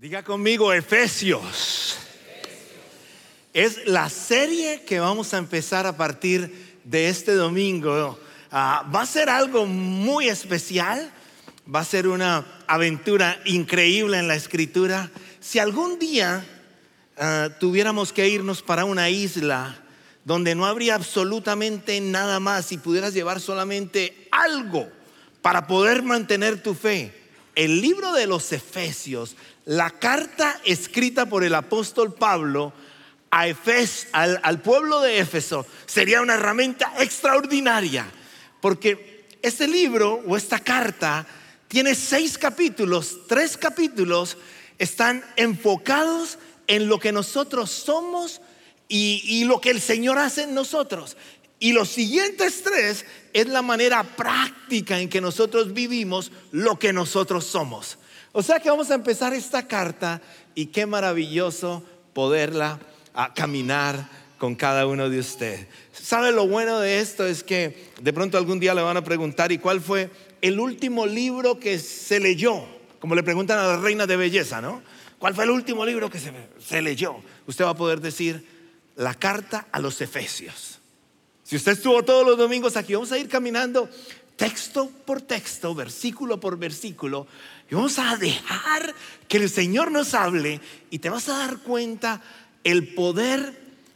Diga conmigo Efesios. Es la serie que vamos a empezar a partir de este domingo. Va a ser algo muy especial. Va a ser una aventura increíble en la Escritura. Si algún día tuviéramos que irnos para una isla donde no habría absolutamente nada más y pudieras llevar solamente algo para poder mantener tu fe, el libro de los Efesios, la carta escrita por el apóstol Pablo al pueblo de Éfeso, sería una herramienta extraordinaria, porque este libro o esta carta tiene 6 capítulos. 3 capítulos están enfocados en lo que nosotros somos y lo que el Señor hace en nosotros. Y los siguientes 3 es la manera práctica en que nosotros vivimos lo que nosotros somos. O sea que vamos a empezar esta carta y qué maravilloso poderla caminar con cada uno de ustedes. ¿Sabe lo bueno de esto? Es que de pronto algún día le van a preguntar: ¿y cuál fue el último libro que se leyó? Como le preguntan a las reinas de belleza, ¿no? ¿Cuál fue el último libro que se leyó? Usted va a poder decir la carta a los Efesios. Si usted estuvo todos los domingos aquí, vamos a ir caminando texto por texto, versículo por versículo, y vamos a dejar que el Señor nos hable, y te vas a dar cuenta el poder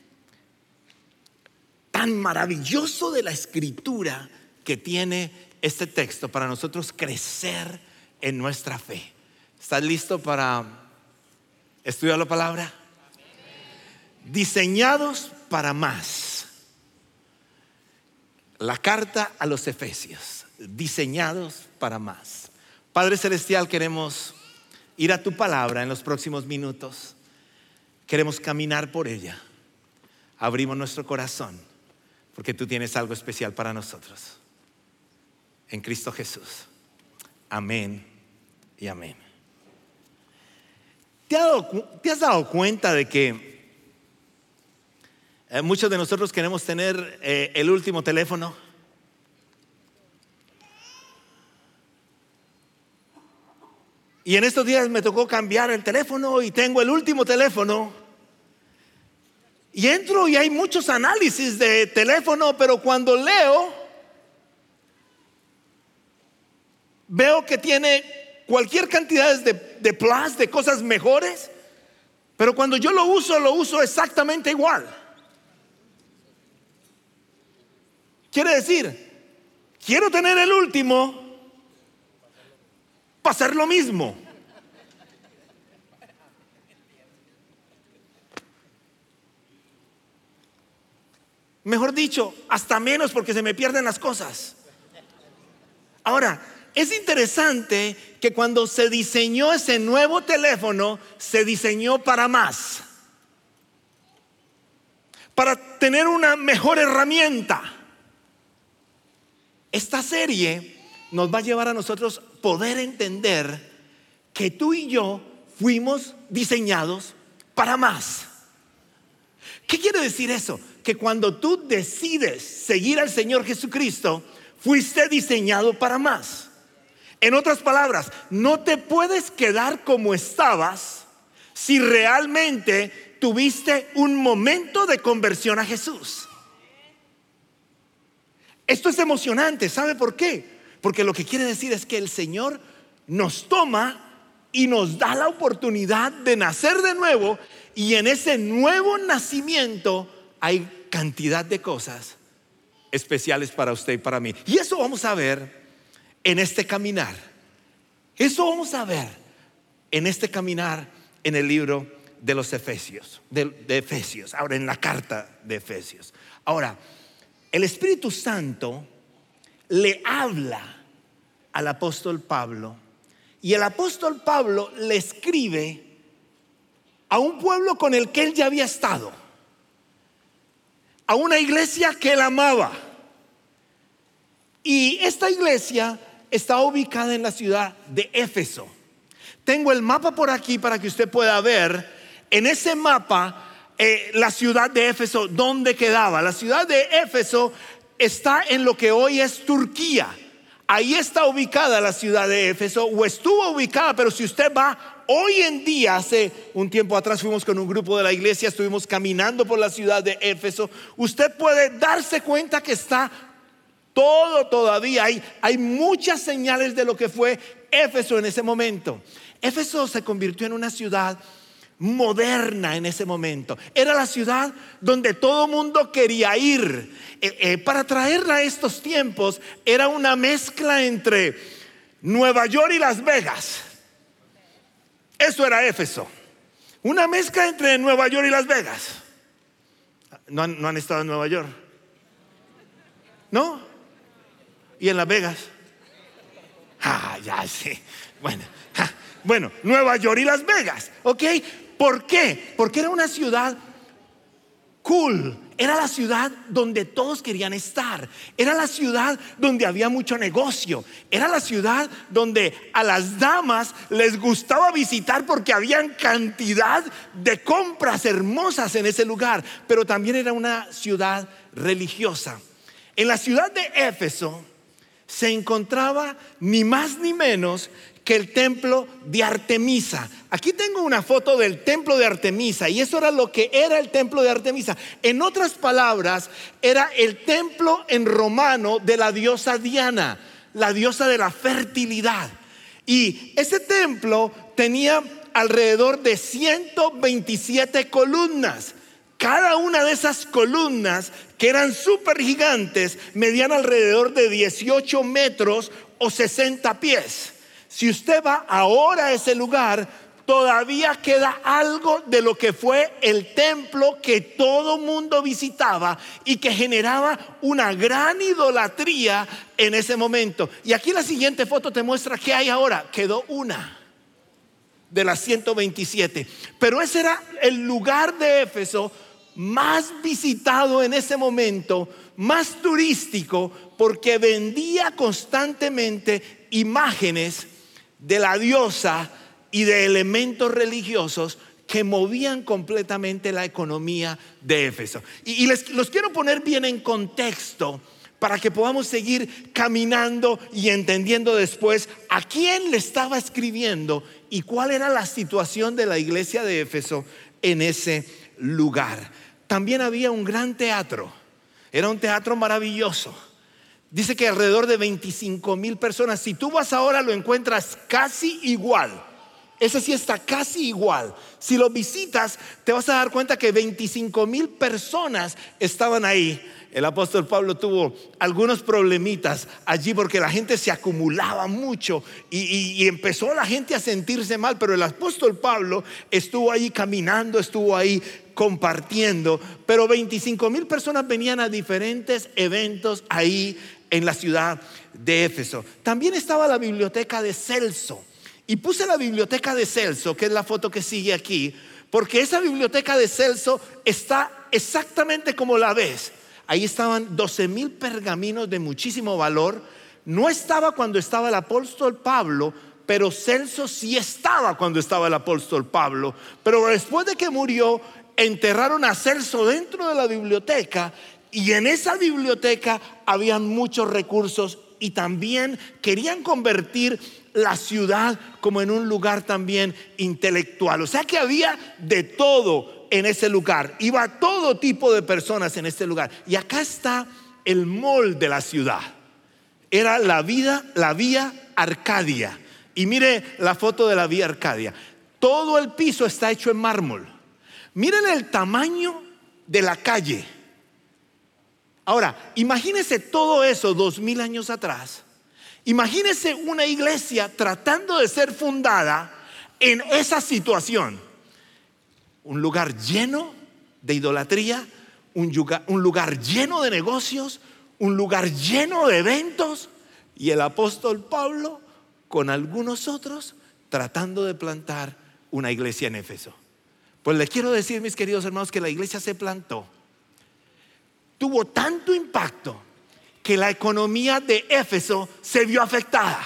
tan maravilloso de la Escritura que tiene este texto para nosotros crecer en nuestra fe. ¿Estás listo para estudiar la palabra? Diseñados para más. La carta a los Efesios, diseñados para más. Padre Celestial, queremos ir a tu palabra en los próximos minutos. Queremos caminar por ella. Abrimos nuestro corazón porque tú tienes algo especial para nosotros. En Cristo Jesús. Amén y amén. ¿Te has dado cuenta de que muchos de nosotros queremos tener el último teléfono? Y en estos días me tocó cambiar el teléfono y tengo el último teléfono. Y entro y hay muchos análisis de teléfono, pero cuando veo que tiene cualquier cantidad de plus, de cosas mejores, pero cuando yo lo uso exactamente igual. Quiere decir, quiero tener el último para hacer lo mismo. Mejor dicho, hasta menos, porque se me pierden las cosas. Ahora, es interesante que cuando se diseñó ese nuevo teléfono, se diseñó para más, para tener una mejor herramienta. Esta serie nos va a llevar a nosotros poder entender que tú y yo fuimos diseñados para más. ¿Qué quiere decir eso? Que cuando tú decides seguir al Señor Jesucristo, fuiste diseñado para más. En otras palabras, no te puedes quedar como estabas si realmente tuviste un momento de conversión a Jesús. Esto es emocionante. ¿Sabe por qué? Porque lo que quiere decir es que el Señor nos toma y nos da la oportunidad de nacer de nuevo, y en ese nuevo nacimiento hay cantidad de cosas especiales para usted y para mí. Y eso vamos a ver en este caminar. Eso vamos a ver en este caminar en el libro de los Efesios, de Efesios. Ahora, en la carta de Efesios. Ahora, el Espíritu Santo le habla al apóstol Pablo, y el apóstol Pablo le escribe a un pueblo con el que él ya había estado, a una iglesia que él amaba. Y esta iglesia está ubicada en la ciudad de Éfeso. Tengo el mapa por aquí para que usted pueda ver en ese mapa la ciudad de Éfeso, ¿dónde quedaba? La ciudad de Éfeso está en lo que hoy es Turquía. Ahí está ubicada la ciudad de Éfeso, o estuvo ubicada, pero si usted va hoy en día, hace un tiempo atrás fuimos con un grupo de la iglesia, estuvimos caminando por la ciudad de Éfeso, usted puede darse cuenta que está todo todavía, hay muchas señales de lo que fue Éfeso en ese momento. Éfeso se convirtió en una ciudad moderna en ese momento. Era la ciudad donde todo mundo quería ir. Para traerla a estos tiempos, era una mezcla entre Nueva York y Las Vegas. Eso era Éfeso. Una mezcla entre Nueva York y Las Vegas. ¿No han estado en Nueva York? ¿No? ¿Y en Las Vegas? Ya sí. Bueno, Nueva York y Las Vegas, ¿ok? ¿Por qué? Porque era una ciudad cool. Era la ciudad donde todos querían estar. Era la ciudad donde había mucho negocio. Era la ciudad donde a las damas les gustaba visitar porque habían cantidad de compras hermosas en ese lugar. Pero también era una ciudad religiosa. En la ciudad de Éfeso se encontraba ni más ni menos que el templo de Artemisa. Aquí tengo una foto del templo de Artemisa, y eso era lo que era el templo de Artemisa. En otras palabras, era el templo en romano de la diosa Diana, la diosa de la fertilidad. Y ese templo tenía alrededor de 127 columnas. Cada una de esas columnas, que eran súper gigantes, medían alrededor de 18 metros o 60 pies. Si usted va ahora a ese lugar, todavía queda algo de lo que fue el templo que todo mundo visitaba y que generaba una gran idolatría en ese momento. Y aquí la siguiente foto te muestra qué hay ahora. Quedó una de las 127. Pero ese era el lugar de Éfeso más visitado en ese momento, más turístico, porque vendía constantemente imágenes de la diosa y de elementos religiosos que movían completamente la economía de Éfeso. Y los quiero poner bien en contexto para que podamos seguir caminando y entendiendo después a quién le estaba escribiendo y cuál era la situación de la iglesia de Éfeso en ese lugar. También había un gran teatro. Era un teatro maravilloso. Dice que alrededor de 25,000 personas. Si tú vas ahora, lo encuentras casi igual. Ese sí está casi igual. Si lo visitas, te vas a dar cuenta que 25,000 personas estaban ahí. El apóstol Pablo tuvo algunos problemitas allí porque la gente se acumulaba mucho y empezó la gente a sentirse mal. Pero el apóstol Pablo estuvo ahí caminando, estuvo ahí compartiendo. Pero 25,000 personas venían a diferentes eventos ahí en la ciudad de Éfeso. También estaba la biblioteca de Celso. Y puse la biblioteca de Celso, que es la foto que sigue aquí, porque esa biblioteca de Celso está exactamente como la ves. Ahí estaban 12,000 pergaminos de muchísimo valor. No estaba cuando estaba el apóstol Pablo, pero Celso sí estaba cuando estaba el apóstol Pablo. Pero después de que murió, enterraron a Celso dentro de la biblioteca, y en esa biblioteca habían muchos recursos, y también querían convertir la ciudad como en un lugar también intelectual. O sea que había de todo en ese lugar. Iba todo tipo de personas en este lugar. Y acá está el mall de la ciudad. Era la vía Arcadia. Y mire la foto de la vía Arcadia. Todo el piso está hecho en mármol. Miren el tamaño de la calle. Ahora, imagínese todo eso 2000 años atrás. Imagínese una iglesia tratando de ser fundada en esa situación. Un lugar lleno de idolatría, un lugar lleno de negocios, un lugar lleno de eventos, y el apóstol Pablo con algunos otros tratando de plantar una iglesia en Éfeso. Pues les quiero decir, mis queridos hermanos, que la iglesia se plantó. Tuvo tanto impacto que la economía de Éfeso se vio afectada,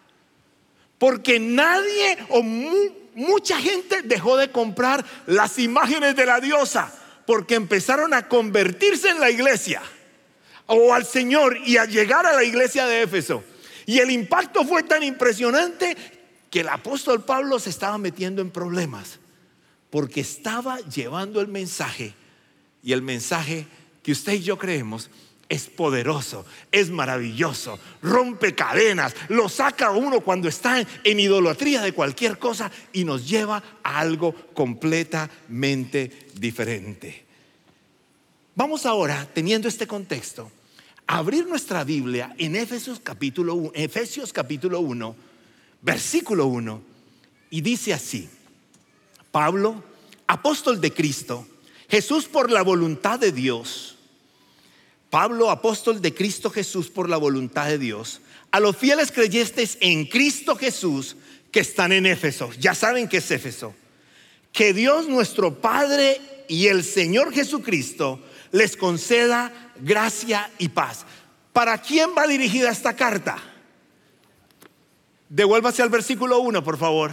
porque nadie o mucha gente dejó de comprar las imágenes de la diosa, porque empezaron a convertirse en la iglesia o al Señor y a llegar a la iglesia de Éfeso. Y el impacto fue tan impresionante que el apóstol Pablo se estaba metiendo en problemas, porque estaba llevando el mensaje, y el mensaje que usted y yo creemos es poderoso, es maravilloso, rompe cadenas, lo saca a uno cuando está en idolatría de cualquier cosa y nos lleva a algo completamente diferente. Vamos ahora, teniendo este contexto, a abrir nuestra Biblia en Efesios capítulo 1, versículo 1, y dice así: Pablo, apóstol de Cristo Jesús por la voluntad de Dios. Pablo, apóstol de Cristo Jesús por la voluntad de Dios, a los fieles creyentes en Cristo Jesús que están en Éfeso. Ya saben que es Éfeso. Que Dios nuestro Padre y el Señor Jesucristo les conceda gracia y paz. ¿Para quién va dirigida esta carta? Devuélvase al versículo 1, por favor.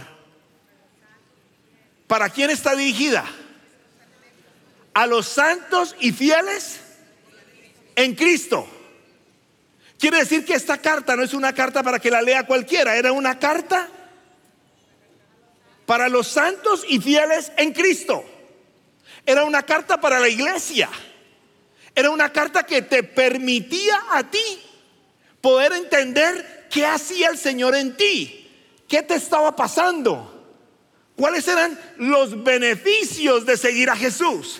¿Para quién está dirigida? A los santos y fieles en Cristo. Quiere decir que esta carta no es una carta para que la lea cualquiera. Era una carta para los santos y fieles en Cristo. Era una carta para la iglesia. Era una carta que te permitía a ti poder entender qué hacía el Señor en ti, qué te estaba pasando, cuáles eran los beneficios de seguir a Jesús.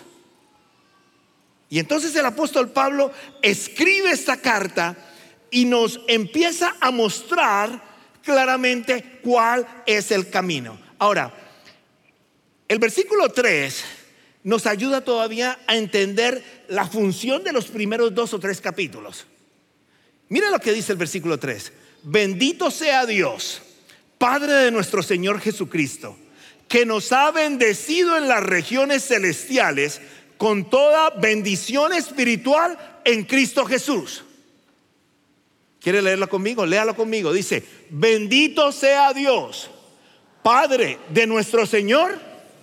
Y entonces el apóstol Pablo escribe esta carta y nos empieza a mostrar claramente cuál es el camino. Ahora, el versículo 3 nos ayuda todavía a entender la función de los primeros 2 o 3 capítulos. Mira lo que dice el versículo 3: bendito sea Dios, Padre de nuestro Señor Jesucristo, que nos ha bendecido en las regiones celestiales con toda bendición espiritual en Cristo Jesús. ¿Quiere leerlo conmigo? Léalo conmigo. Dice: bendito sea Dios, Padre de nuestro Señor,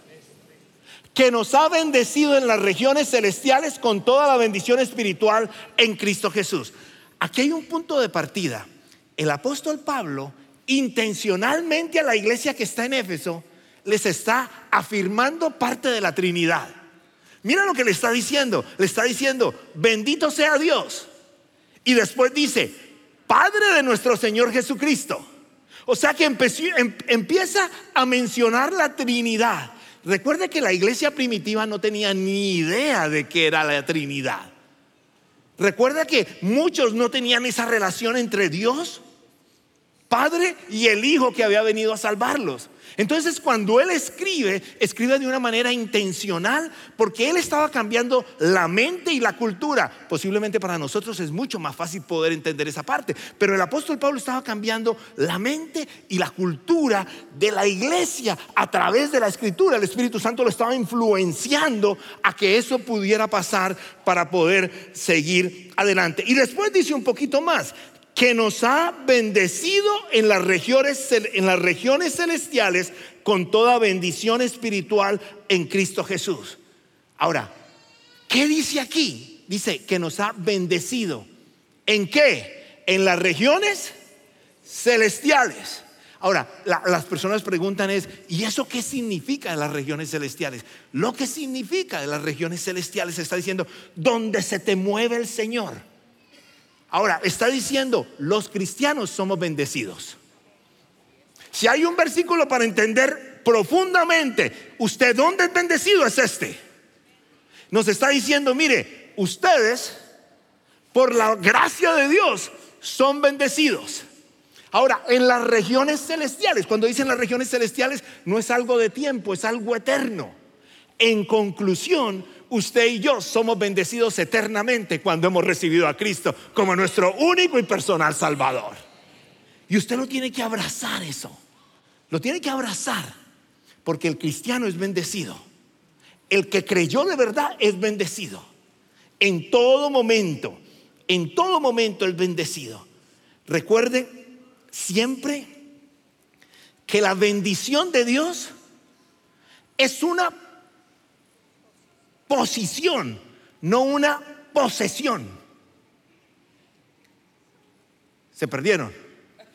que nos ha bendecido en las regiones celestiales con toda la bendición espiritual en Cristo Jesús. Aquí hay un punto de partida. El apóstol Pablo, intencionalmente a la iglesia que está en Éfeso, les está afirmando parte de la Trinidad. Mira lo que le está diciendo. Le está diciendo: bendito sea Dios. Y después dice: Padre de nuestro Señor Jesucristo. O sea que empieza a mencionar la Trinidad. Recuerde que la iglesia primitiva no tenía ni idea de qué era la Trinidad. Recuerda que muchos no tenían esa relación entre Dios Padre y el Hijo que había venido a salvarlos. Entonces cuando él escribe de una manera intencional, porque él estaba cambiando la mente y la cultura. Posiblemente para nosotros es mucho más fácil poder entender esa parte, pero el apóstol Pablo estaba cambiando la mente y la cultura de la iglesia a través de la escritura. El Espíritu Santo lo estaba influenciando a que eso pudiera pasar para poder seguir adelante. Y después dice un poquito más: que nos ha bendecido en las regiones celestiales con toda bendición espiritual en Cristo Jesús. Ahora, ¿qué dice aquí? Dice que nos ha bendecido. ¿En qué? En las regiones celestiales. Ahora, las personas preguntan ¿y eso qué significa de las regiones celestiales? Lo que significa de las regiones celestiales está diciendo: donde se te mueve el Señor. Ahora, está diciendo: los cristianos somos bendecidos. Si hay un versículo para entender profundamente usted dónde es bendecido, es este. Nos está diciendo: mire, ustedes por la gracia de Dios son bendecidos. Ahora, en las regiones celestiales, cuando dicen las regiones celestiales, no es algo de tiempo, es algo eterno. En conclusión, usted y yo somos bendecidos eternamente cuando hemos recibido a Cristo como nuestro único y personal Salvador. Y usted lo tiene que abrazar eso. Lo tiene que abrazar, porque el cristiano es bendecido. El que creyó de verdad es bendecido. En todo momento es bendecido. Recuerde siempre que la bendición de Dios es una posición, no una posesión. ¿Se perdieron?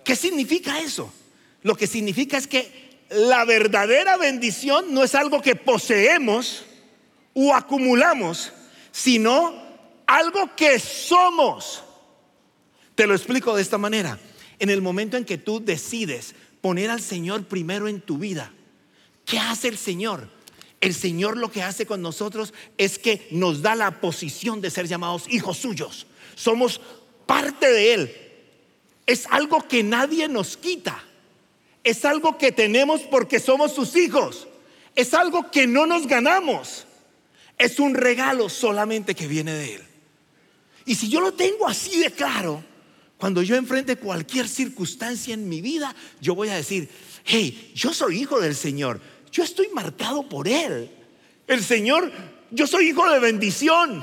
¿qué significa eso? Lo que significa es que la verdadera bendición no es algo que poseemos o acumulamos, sino algo que somos. Te lo explico de esta manera. En el momento en que tú decides poner al Señor primero en tu vida, ¿qué hace el Señor? El Señor lo que hace con nosotros es que nos da la posición de ser llamados hijos suyos. Somos parte de Él. Es algo que nadie nos quita. Es algo que tenemos porque somos sus hijos. Es algo que no nos ganamos. Es un regalo solamente que viene de Él. Y si yo lo tengo así de claro, cuando yo enfrente cualquier circunstancia en mi vida, yo voy a decir: hey, yo soy hijo del Señor. Yo estoy marcado por Él. El Señor, yo soy hijo de bendición.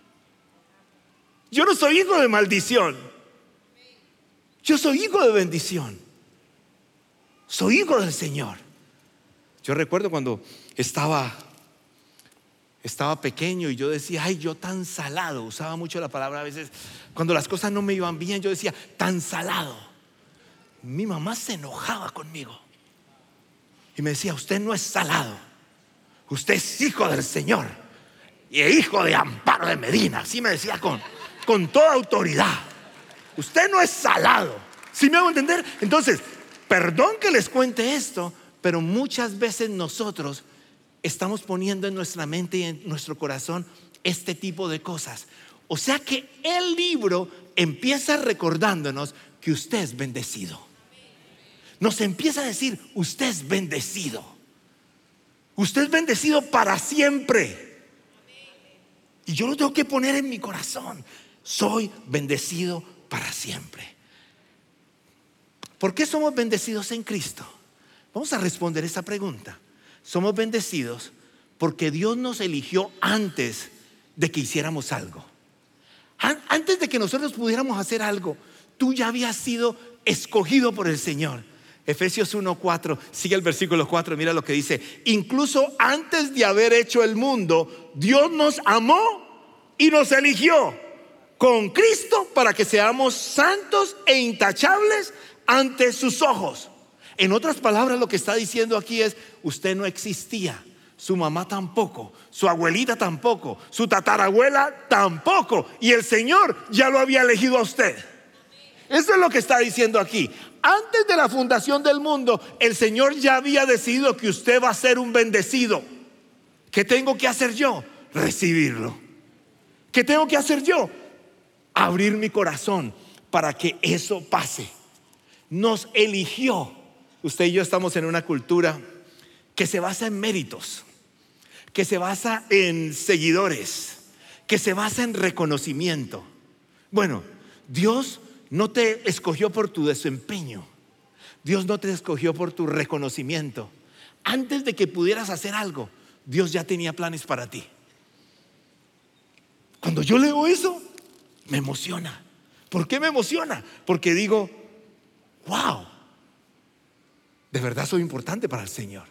Yo no soy hijo de maldición. Yo soy hijo de bendición. Soy hijo del Señor. Yo recuerdo cuando estaba pequeño y yo decía: ay, yo tan salado. Usaba mucho la palabra a veces. Cuando las cosas no me iban bien, yo decía: tan salado. Mi mamá se enojaba conmigo y me decía: usted no es salado, usted es hijo del Señor y hijo de Amparo de Medina. Así me decía con toda autoridad. Usted no es salado. ¿Sí me hago entender? Entonces, perdón que les cuente esto, pero muchas veces nosotros estamos poniendo en nuestra mente y en nuestro corazón este tipo de cosas. O sea que el libro empieza recordándonos que usted es bendecido. Nos empieza a decir: usted es bendecido. Usted es bendecido para siempre. Y yo lo tengo que poner en mi corazón: soy bendecido para siempre. ¿Por qué somos bendecidos en Cristo? Vamos a responder esa pregunta. Somos bendecidos porque Dios nos eligió antes de que hiciéramos algo. Antes de que nosotros pudiéramos hacer algo, tú ya habías sido escogido por el Señor. Efesios 1:4, sigue el versículo 4, mira lo que dice: incluso antes de haber hecho el mundo, Dios nos amó y nos eligió con Cristo para que seamos santos e intachables ante sus ojos. En otras palabras, lo que está diciendo aquí es: usted no existía, su mamá tampoco, su abuelita tampoco, su tatarabuela tampoco, y el Señor ya lo había elegido a usted. Eso es lo que está diciendo aquí. Antes de la fundación del mundo, el Señor ya había decidido que usted va a ser un bendecido. ¿Qué tengo que hacer yo? Recibirlo. ¿Qué tengo que hacer yo? Abrir mi corazón para que eso pase. Nos eligió. Usted y yo estamos en una cultura que se basa en méritos, que se basa en seguidores, que se basa en reconocimiento. Bueno, Dios no te escogió por tu desempeño. Dios no te escogió por tu reconocimiento. Antes de que pudieras hacer algo, Dios ya tenía planes para ti. Cuando yo leo eso, me emociona. ¿Por qué me emociona? Porque digo: wow, de verdad soy importante para el Señor.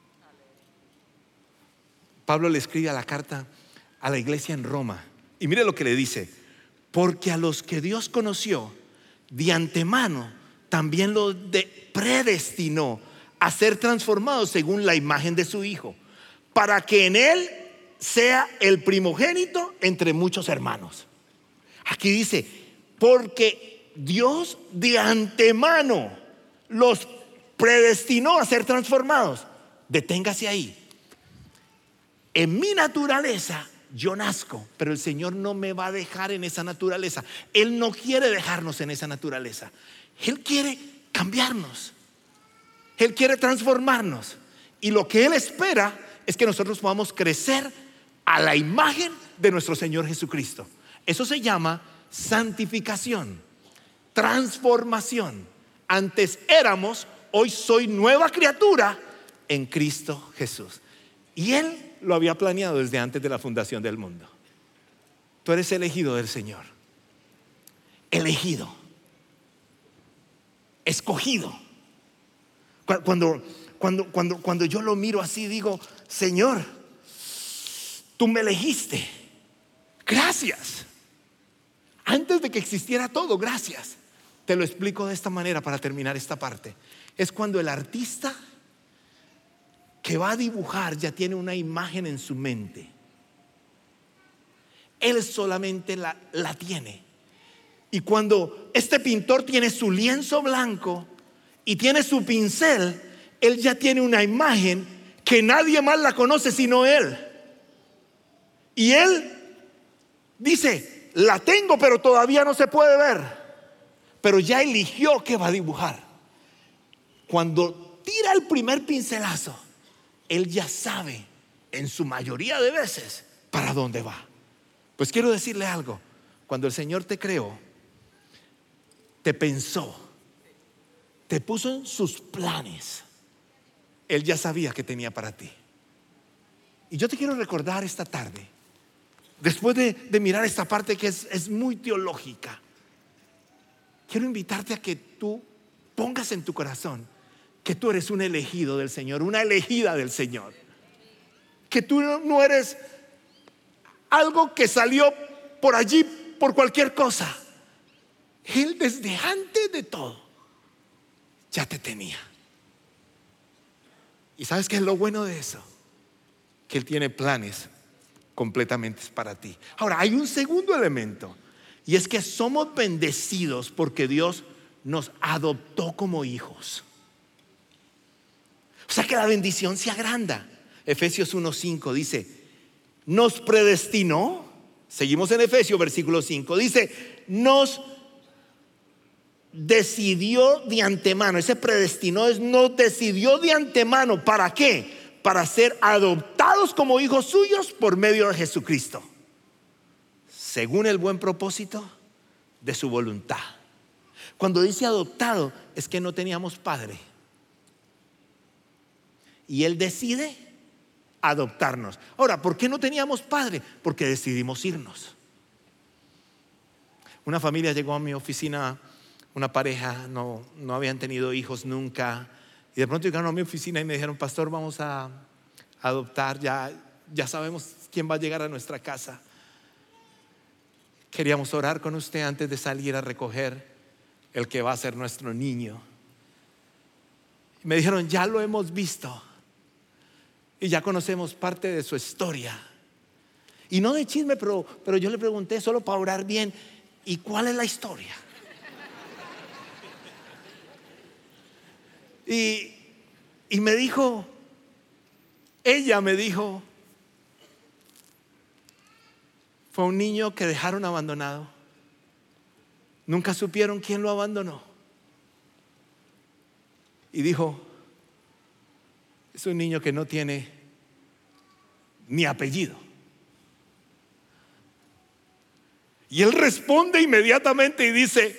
Pablo le escribe a la carta a la iglesia en Roma y mire lo que le dice: porque a los que Dios conoció de antemano, también los predestinó a ser transformados según la imagen de su Hijo, para que en Él sea el primogénito entre muchos hermanos. Aquí dice: porque Dios de antemano los predestinó a ser transformados. Deténgase ahí. En mi naturaleza yo nazco, pero el Señor no me va a dejar en esa naturaleza. Él no quiere dejarnos en esa naturaleza. Él quiere cambiarnos. Él quiere transformarnos. Y lo que Él espera es que nosotros podamos crecer a la imagen de nuestro Señor Jesucristo. Eso se llama santificación, transformación. Antes éramos, hoy soy nueva criatura en Cristo Jesús. Y Él lo había planeado desde antes de la fundación del mundo. Tú eres elegido del Señor. Elegido. Escogido. Cuando yo lo miro así, digo: Señor, tú me elegiste. Gracias. Antes de que existiera todo, gracias. Te lo explico de esta manera para terminar esta parte. Es cuando el artista que va a dibujar ya tiene una imagen en su mente. Él solamente la tiene. Y cuando este pintor tiene su lienzo blanco y tiene su pincel, él ya tiene una imagen que nadie más la conoce sino él. Y él dice: la tengo, pero todavía no se puede ver. Pero ya eligió qué va a dibujar. Cuando tira el primer pincelazo, él ya sabe, en su mayoría de veces, para dónde va. Pues quiero decirle algo. Cuando el Señor te creó, te pensó, te puso en sus planes, Él ya sabía que tenía para ti. Y yo te quiero recordar esta tarde, después de mirar esta parte que es muy teológica, quiero invitarte a que tú pongas en tu corazón que tú eres un elegido del Señor, una elegida del Señor. Que tú no eres algo que salió por allí por cualquier cosa. Él desde antes de todo ya te tenía. ¿Y sabes qué es lo bueno de eso? Que Él tiene planes completamente para ti. Ahora, hay un segundo elemento, y es que somos bendecidos porque Dios nos adoptó como hijos. O sea que la bendición se agranda. Efesios 1:5 dice: nos predestinó. Seguimos en Efesios versículo 5. Dice: nos decidió de antemano. Ese predestinó es nos decidió de antemano. ¿Para qué? Para ser adoptados como hijos suyos por medio de Jesucristo, según el buen propósito de su voluntad. Cuando dice adoptado, es que no teníamos padre, y Él decide adoptarnos. Ahora, ¿por qué no teníamos padre? Porque decidimos irnos. Una familia llegó a mi oficina, una pareja, no habían tenido hijos nunca, y de pronto llegaron a mi oficina y me dijeron: pastor, vamos a adoptar, ya sabemos quién va a llegar a nuestra casa. Queríamos orar con usted antes de salir a recoger el que va a ser nuestro niño. Y me dijeron: ya lo hemos visto y ya conocemos parte de su historia. Y no de chisme, pero yo le pregunté solo para orar bien: ¿y cuál es la historia? Y me dijo, ella me dijo: fue un niño que dejaron abandonado. Nunca supieron quién lo abandonó. Y dijo: es un niño que no tiene ni apellido. Y él responde inmediatamente y dice: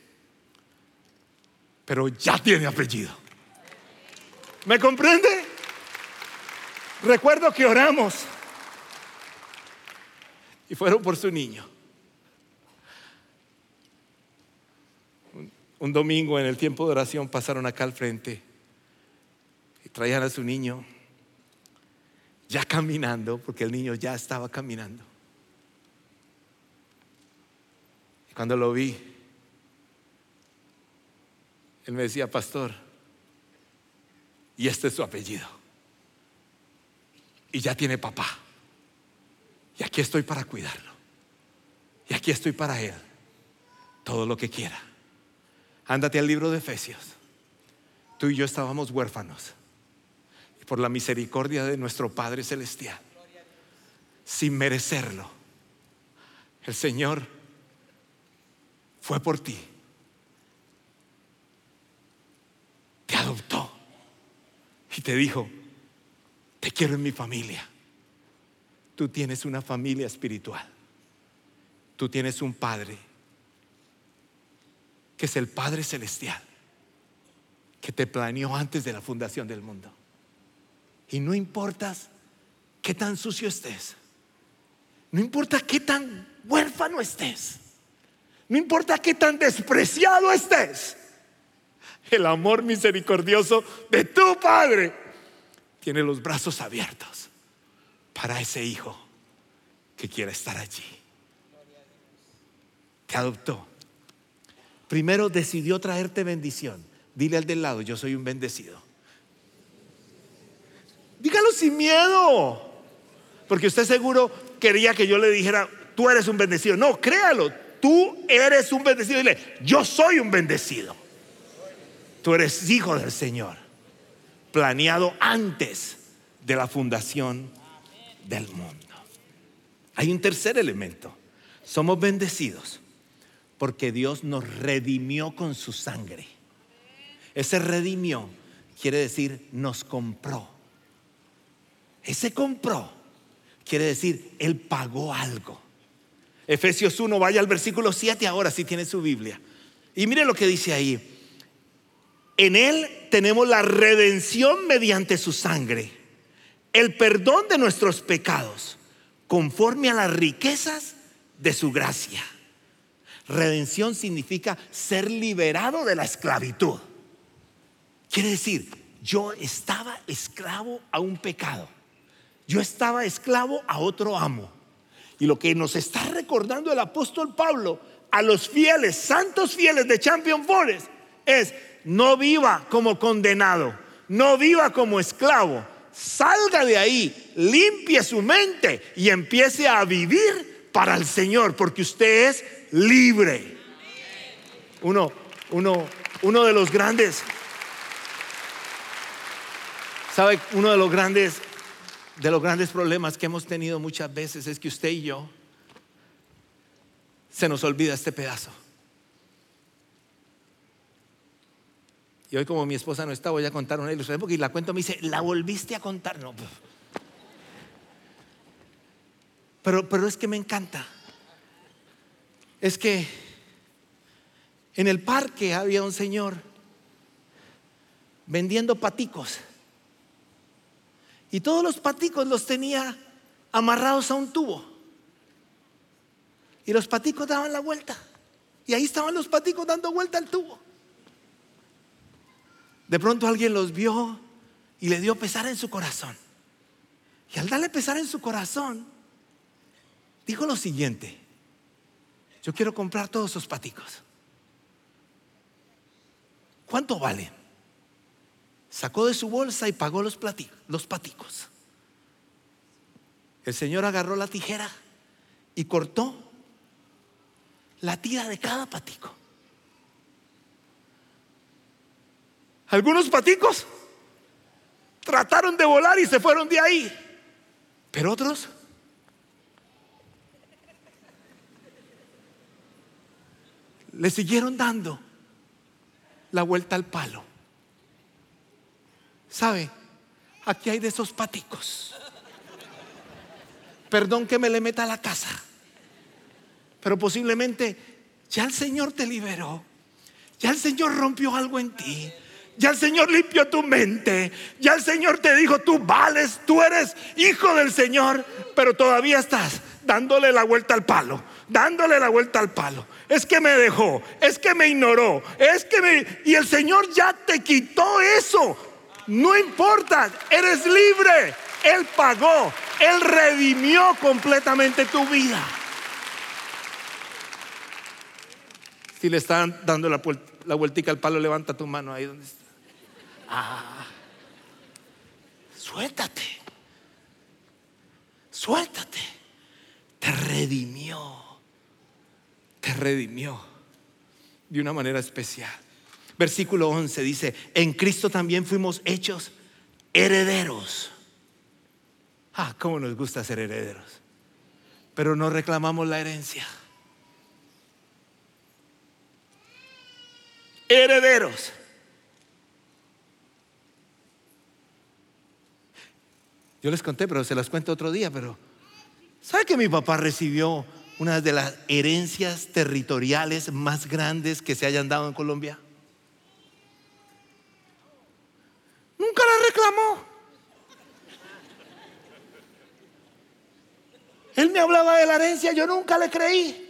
pero ya tiene apellido. ¿Me comprende? Recuerdo que oramos y fueron por su niño. Un domingo en el tiempo de oración pasaron acá al frente y traían a su niño ya caminando, porque el niño ya estaba caminando. Y cuando lo vi, él me decía: pastor, y este es su apellido, y ya tiene papá, y aquí estoy para cuidarlo, y aquí estoy para él, todo lo que quiera. Ándate al libro de Efesios. Tú y yo estábamos huérfanos, y por la misericordia de nuestro Padre Celestial, sin merecerlo, el Señor fue por ti, te adoptó y te dijo: te quiero en mi familia. Tú tienes una familia espiritual. Tú tienes un Padre que es el Padre Celestial, que te planeó antes de la fundación del mundo. Y no importa qué tan sucio estés, no importa qué tan huérfano estés, no importa qué tan despreciado estés, el amor misericordioso de tu Padre tiene los brazos abiertos para ese hijo que quiera estar allí. Te adoptó, primero decidió traerte bendición. Dile al del lado: yo soy un bendecido. Dígalo sin miedo, porque usted seguro quería que yo le dijera: tú eres un bendecido. No, créalo, tú eres un bendecido. Dile: yo soy un bendecido. Tú eres hijo del Señor, planeado antes de la fundación del mundo. Hay un tercer elemento: somos bendecidos porque Dios nos redimió con su sangre. Ese redimió quiere decir nos compró. Ese compró quiere decir Él pagó algo. Efesios 1, vaya al versículo 7 ahora si tiene su Biblia. Y mire lo que dice ahí: en Él tenemos la redención mediante su sangre, el perdón de nuestros pecados, conforme a las riquezas de su gracia. Redención significa ser liberado de la esclavitud. Quiere decir, yo estaba esclavo a un pecado, yo estaba esclavo a otro amo. Y lo que nos está recordando el apóstol Pablo a los fieles, santos fieles de Champion Forest, es: no viva como condenado, no viva como esclavo. Salga de ahí, limpie su mente y empiece a vivir para el Señor, porque usted es libre. Uno de los grandes, ¿sabe? Uno de los grandes problemas que hemos tenido muchas veces es que usted y yo se nos olvida este pedazo. Y hoy, como mi esposa no está, voy a contar una ilustración, porque la cuento, me dice: ¿la volviste a contar? No. Pero es que me encanta. Es que en el parque había un señor vendiendo paticos, y todos los paticos los tenía amarrados a un tubo, y los paticos daban la vuelta, y ahí estaban los paticos dando vuelta al tubo. De pronto alguien los vio y le dio pesar en su corazón, y al darle pesar en su corazón dijo lo siguiente: yo quiero comprar todos esos paticos. ¿Cuánto valen? Sacó de su bolsa y pagó los paticos. El señor agarró la tijera y cortó la tira de cada patico. Algunos paticos trataron de volar y se fueron de ahí, pero otros le siguieron dando la vuelta al palo. ¿Sabe? Aquí hay de esos paticos. Perdón que me le meta a la casa, pero posiblemente ya el Señor te liberó, ya el Señor rompió algo en ti, ya el Señor limpió tu mente, ya el Señor te dijo: tú vales, tú eres hijo del Señor, pero todavía estás dándole la vuelta al palo, dándole la vuelta al palo. Es que me dejó, es que me ignoró, y el Señor ya te quitó eso. No importa, eres libre. Él pagó, Él redimió completamente tu vida. Si le están dando la vueltica al palo, levanta tu mano ahí donde está. Suéltate. Suéltate. Te redimió de una manera especial. Versículo 11 dice: en Cristo también fuimos hechos herederos. Cómo nos gusta ser herederos, pero no reclamamos la herencia. Herederos. Yo les conté, pero se las cuento otro día. Pero ¿sabe que mi papá recibió una de las herencias territoriales más grandes que se hayan dado en Colombia? Nunca la reclamó. Él me hablaba de la herencia, yo nunca le creí.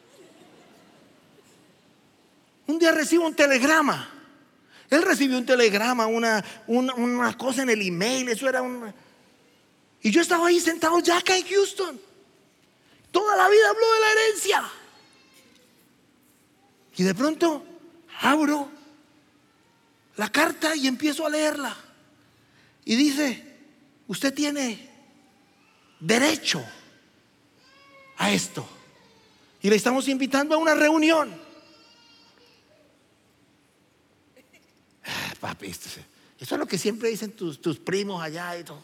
Un día recibo un telegrama. Él recibió un telegrama, una cosa en el email. Eso era y yo estaba ahí sentado ya acá en Houston. Toda la vida habló de la herencia. Y de pronto Abro la carta y empiezo a leerla. Y dice: usted tiene derecho a esto. Y le estamos invitando a una reunión. Papi, eso es lo que siempre dicen tus primos allá y todo.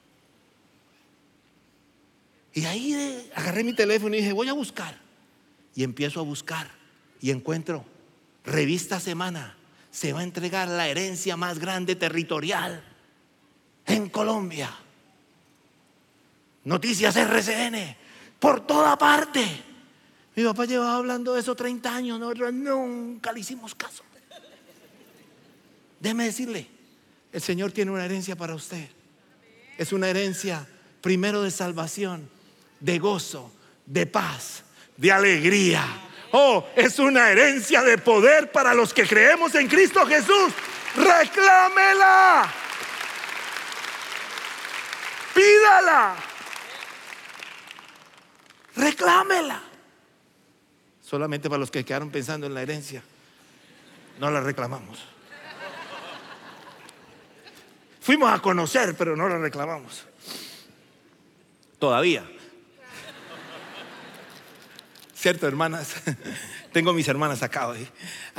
Y ahí agarré mi teléfono y dije: voy a buscar. Y empiezo a buscar y encuentro: Revista Semana, se va a entregar la herencia más grande territorial en Colombia. Noticias RCN, por toda parte. Mi papá llevaba hablando de eso 30 años, nosotros nunca le hicimos caso. Déjeme decirle, el Señor tiene una herencia para usted. Es una herencia primero de salvación, de gozo, de paz, de alegría. Oh, es una herencia de poder para los que creemos en Cristo Jesús. Reclámela, pídala, reclámela. Solamente para los que quedaron pensando en la herencia, no la reclamamos. Fuimos a conocer, pero no la reclamamos todavía. ¿Cierto, hermanas? Tengo mis hermanas acá hoy.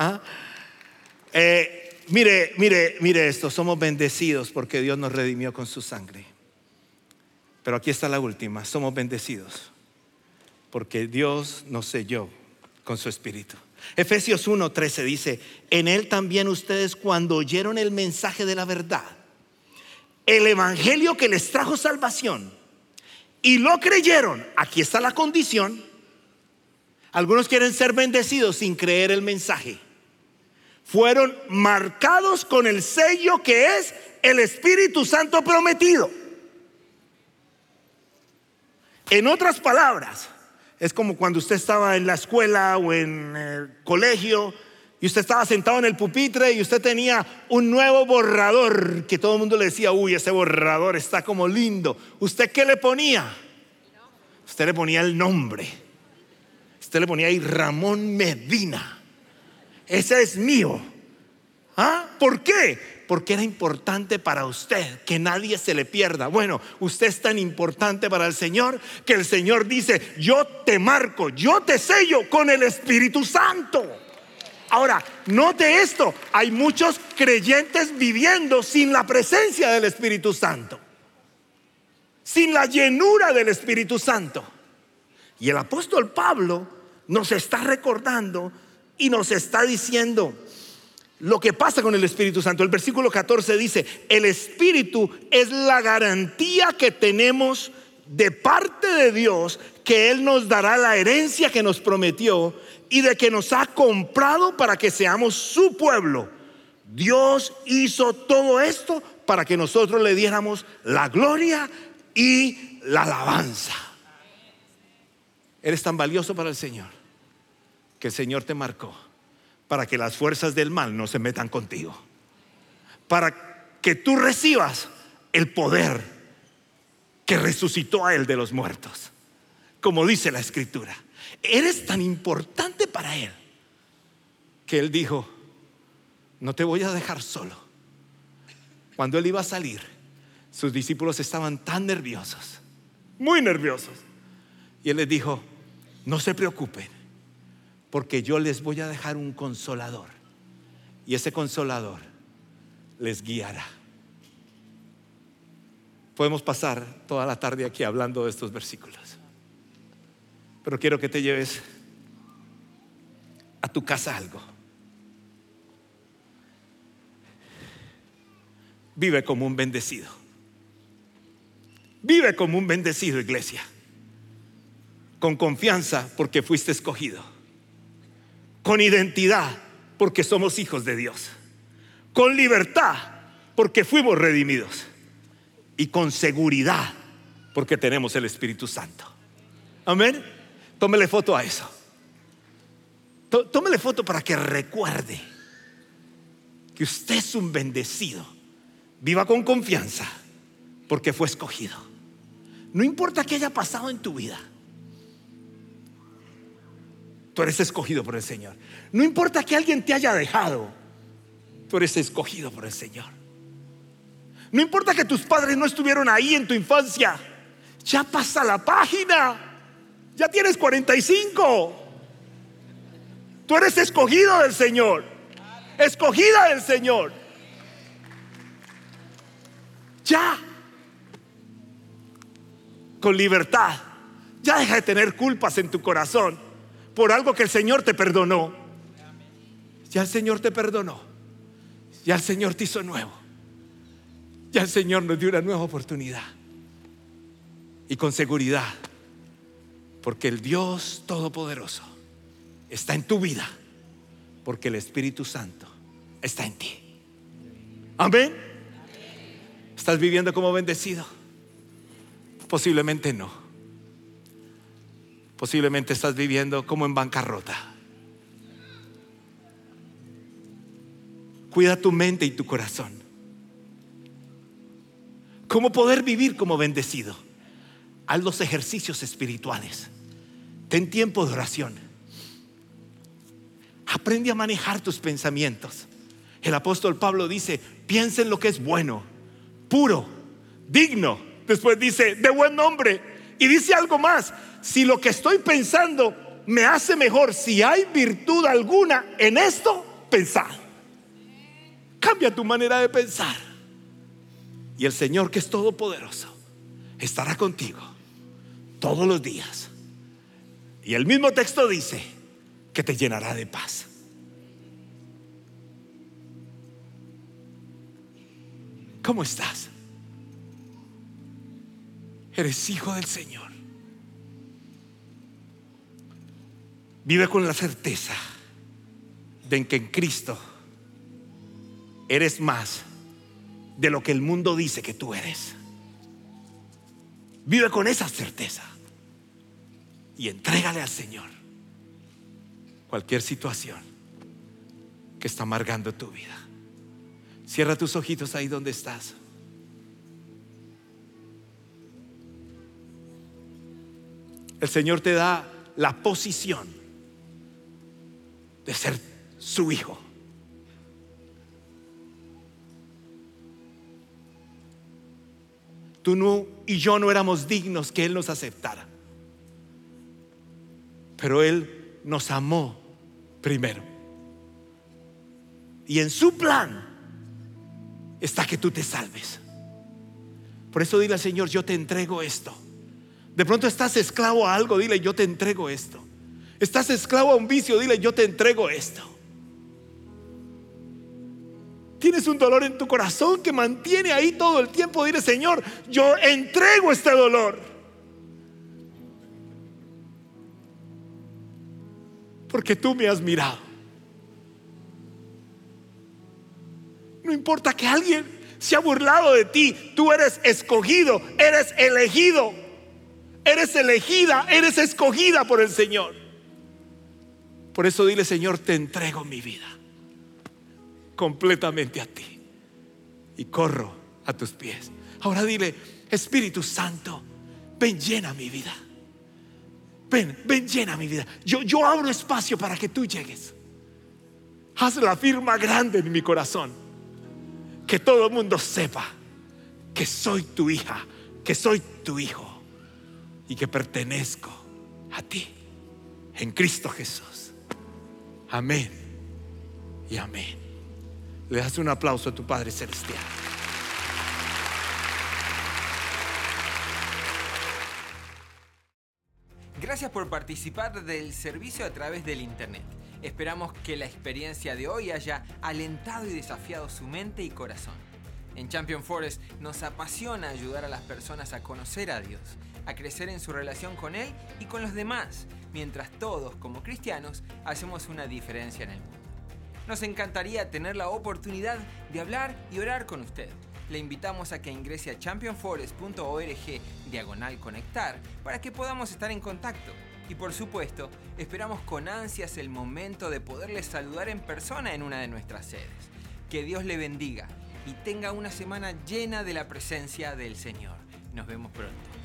Mire esto: somos bendecidos porque Dios nos redimió con su sangre. Pero aquí está la última: somos bendecidos porque Dios nos selló con su espíritu. Efesios 1:13 dice: en él también ustedes, cuando oyeron el mensaje de la verdad, el evangelio que les trajo salvación, y lo creyeron. Aquí está la condición. Algunos quieren ser bendecidos sin creer el mensaje. Fueron marcados con el sello que es el Espíritu Santo prometido. En otras palabras, es como cuando usted estaba en la escuela o en el colegio y usted estaba sentado en el pupitre y usted tenía un nuevo borrador que todo el mundo le decía: uy, ese borrador está como lindo. ¿Usted qué le ponía? Usted le ponía el nombre. Usted le ponía ahí: Ramón Medina. Ese es mío. ¿Por qué? Porque era importante para usted que nadie se le pierda. Bueno, usted es tan importante para el Señor que el Señor dice: yo te marco, yo te sello con el Espíritu Santo. Ahora, note esto: hay muchos creyentes viviendo sin la presencia del Espíritu Santo, sin la llenura del Espíritu Santo. Y el apóstol Pablo nos está recordando y nos está diciendo lo que pasa con el Espíritu Santo. El versículo 14 dice: el Espíritu es la garantía que tenemos de parte de Dios, que Él nos dará la herencia que nos prometió y de que nos ha comprado para que seamos su pueblo. Dios hizo todo esto para que nosotros le diéramos la gloria y la alabanza. Eres tan valioso para el Señor que el Señor te marcó para que las fuerzas del mal no se metan contigo, para que tú recibas el poder que resucitó a Él de los muertos, como dice la Escritura. Eres tan importante para Él que Él dijo: no te voy a dejar solo. Cuando Él iba a salir, sus discípulos estaban tan nerviosos, muy nerviosos, y Él les dijo: no se preocupen, porque yo les voy a dejar un consolador, y ese consolador les guiará. Podemos pasar toda la tarde aquí hablando de estos versículos, pero quiero que te lleves a tu casa algo. Vive como un bendecido. Vive como un bendecido, iglesia. Con confianza, porque fuiste escogido. Con identidad, porque somos hijos de Dios. Con libertad, porque fuimos redimidos. Y con seguridad, porque tenemos el Espíritu Santo. Amén. Tómele foto a eso. Tómele foto para que recuerde que usted es un bendecido. Viva con confianza, porque fue escogido. No importa qué haya pasado en tu vida. tú eres escogido por el Señor. No importa que alguien te haya dejado, tú eres escogido por el Señor. No importa que tus padres no estuvieron ahí en tu infancia, ya pasa la página. Ya tienes 45. Tú eres escogido del Señor, escogida del Señor. Ya, con libertad. Ya deja de tener culpas en tu corazón por algo que el Señor te perdonó. Ya el Señor te perdonó. Ya el Señor te hizo nuevo. Ya el Señor nos dio una nueva oportunidad. Y con seguridad, porque el Dios Todopoderoso está en tu vida, porque el Espíritu Santo está en ti. Amén. ¿Estás viviendo como bendecido? Posiblemente no. Posiblemente estás viviendo como en bancarrota. Cuida tu mente y tu corazón. ¿Cómo poder vivir como bendecido? Haz los ejercicios espirituales. Ten tiempo de oración. Aprende a manejar tus pensamientos. El apóstol Pablo dice: piensa en lo que es bueno, puro, digno. Después dice: de buen nombre. Y dice algo más: si lo que estoy pensando me hace mejor, si hay virtud alguna en esto, pensad. Cambia tu manera de pensar. Y el Señor, que es todopoderoso, estará contigo todos los días. Y el mismo texto dice que te llenará de paz. ¿Cómo estás? Eres hijo del Señor. Vive con la certeza de que en Cristo eres más de lo que el mundo dice que tú eres. Vive con esa certeza y entrégale al Señor cualquier situación que está amargando tu vida. Cierra tus ojitos ahí donde estás. El Señor te da la posición de ser su hijo. Tú no y yo no éramos dignos que Él nos aceptara, pero Él nos amó primero. Y en su plan está que tú te salves. Por eso dile al Señor: yo te entrego esto. De pronto estás esclavo a algo, dile: yo te entrego esto. Estás esclavo a un vicio, dile: yo te entrego esto. Tienes un dolor en tu corazón que mantiene ahí todo el tiempo, dile: Señor, yo entrego este dolor, porque tú me has mirado. No importa que alguien se ha burlado de ti, tú eres escogido, eres elegido, eres elegida, eres escogida por el Señor. Por eso dile: Señor, te entrego mi vida completamente a ti y corro a tus pies. Ahora dile: Espíritu Santo, ven, llena mi vida. Ven, llena mi vida. Yo abro espacio para que tú llegues. Haz la firma grande en mi corazón, que todo el mundo sepa que soy tu hija, que soy tu hijo y que pertenezco a ti en Cristo Jesús. Amén y amén. Le das un aplauso a tu Padre Celestial. Gracias por participar del servicio a través del internet. Esperamos que la experiencia de hoy haya alentado y desafiado su mente y corazón. En Champion Forest nos apasiona ayudar a las personas a conocer a Dios, a crecer en su relación con Él y con los demás, mientras todos, como cristianos, hacemos una diferencia en el mundo. Nos encantaría tener la oportunidad de hablar y orar con usted. Le invitamos a que ingrese a championforest.org/conectar para que podamos estar en contacto. Y por supuesto, esperamos con ansias el momento de poderle saludar en persona en una de nuestras sedes. Que Dios le bendiga y tenga una semana llena de la presencia del Señor. Nos vemos pronto.